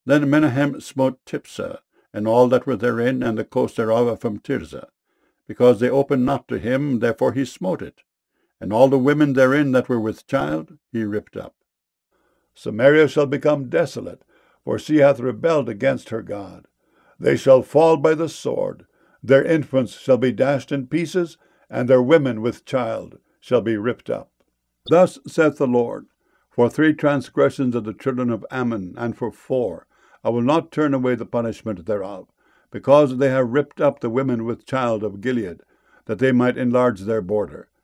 Then Menahem smote Tiphsah, and all that were therein, and the coast thereof from Tirzah. Because they opened not to him, therefore he smote it. And all the women therein that were with child he ripped up. Samaria shall become desolate, for she hath rebelled against her God. They shall fall by the sword, their infants shall be dashed in pieces, and their women with child shall be ripped up. Thus saith the Lord, for 3 transgressions of the children of Ammon, and for 4, I will not turn away the punishment thereof, because they have ripped up the women with child of Gilead, that they might enlarge their border.